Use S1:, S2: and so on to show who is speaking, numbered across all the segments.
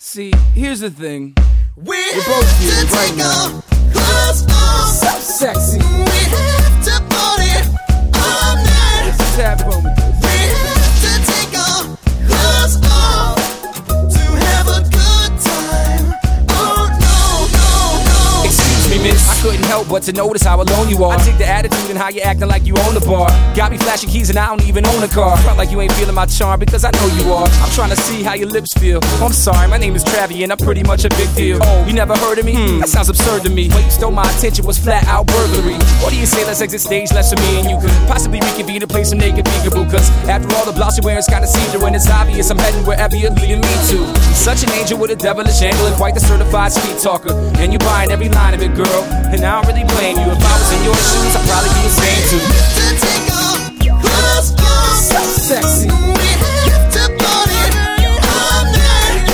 S1: See, here's the thing.
S2: We
S1: We're both
S2: have
S1: here
S2: to
S1: right
S2: take
S1: now.
S2: our clothes off.
S1: So sexy.
S2: We have to party all night.
S1: It's a tap moment.
S2: We have to take our clothes off to have a good time. Oh no, no, no.
S1: Excuse me, miss. I couldn't help but to notice how alone you are. I take the attitude and how you acting like you own the bar. Got me flashing keys and I don't even own a car. Felt like you ain't feeling my charm because I know you are. I'm trying to see how your lips feel. Oh, I'm sorry, my name is Travi and I'm pretty much a big deal. Oh, you never heard of me? That sounds absurd to me. What you stole my attention was flat out burglary. What do you say, let's exit stage left so me and you could possibly reconvene to play some naked peekaboo. Cause after all the blouse you're wearing's kinda see-through and it's obvious I'm heading wherever you're leading me to. I'm such an angel with a devilish angle and quite the certified sweet talker. And you buying every line of it, girl. And I don't really blame you. If I was in your shoes, I'd probably do the same too.
S2: To take our clothes off.
S1: So sexy.
S2: We have to party all night.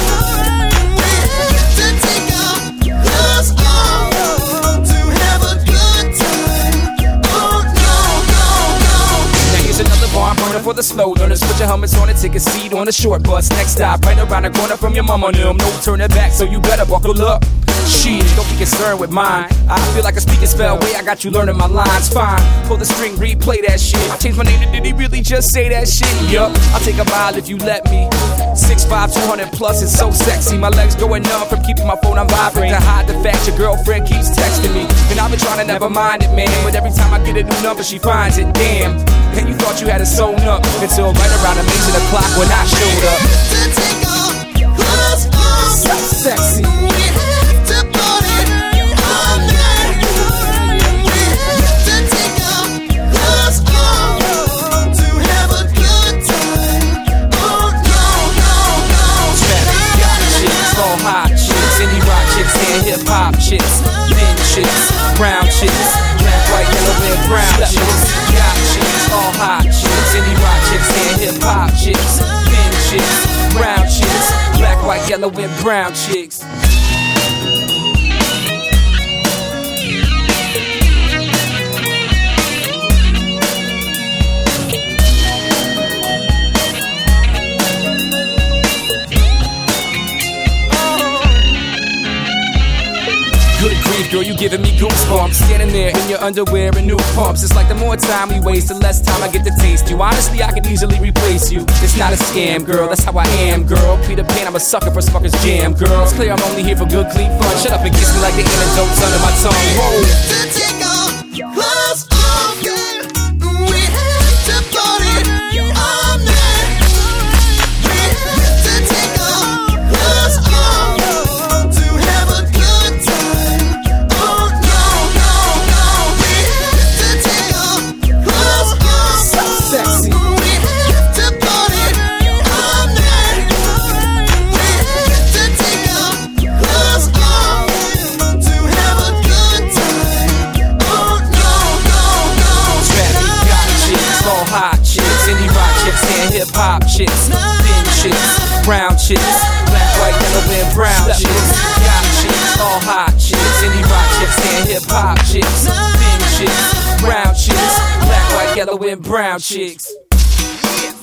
S2: We have to take our clothes off to have a good time. Oh no, no, no.
S1: Now here's another barn burner for the slow learners. Put your helmets on and take a seat on the short bus. Next stop, right around the corner from your mama. No turning back, so you better buckle up. Shit, don't be concerned with mine. I feel like a speaking spell. Wait, I got you learning my lines. Fine, pull the string, replay that shit. I changed my name to did he really just say that shit? Yup, I'll take a mile if you let me. 6'5", 200 plus, it's so sexy. My legs going numb from keeping my phone on vibrate. To hide the fact your girlfriend keeps texting me. And I've been trying to never mind it, man. But every time I get a new number, she finds it. Damn, and you thought you had it sewn up until right around amazing o'clock when I showed up.
S2: To take our clothes off.
S1: So sexy.
S2: We have to party all night. We have to take our clothes off to have a good time. Oh no, no, no.
S1: Got chicks, all hot chicks, indie rock chicks, and hip hop chicks, thin chicks, brown chicks, black, white, yellow, and brown chicks. Got chicks, all hot chicks, indie rock chicks, and hip hop chicks, thin chicks, brown chicks, black, white, yellow, and brown chicks. Good grief, girl, you giving me goosebumps. Standing there in your underwear and new pumps. It's like the more time we waste, the less time I get to taste you. Honestly, I can easily replace you. It's not a scam, girl, that's how I am, girl. Peter Pan, I'm a sucker for Smucker's Jam, girl. It's clear I'm only here for good, clean fun. Shut up and kiss me like the antidote's under my tongue. Whoa.
S2: To take our clothes off. We have to party all night. We have to take our clothes off to have a good time. Oh no, no, no. We have to take our clothes off.
S1: So sexy.
S2: We have to party all night. We have to take our clothes off to have a good time. Oh no, no, no.
S1: Got chicks, all hot chicks, indie rock chicks, and hip hop chicks, thin chicks, brown chicks, black, white, yellow, and brown chicks. Got chicks, all hot chicks, indie rock chicks, and hip hop chicks, thin chicks, brown chicks, black, white, yellow, and brown chicks.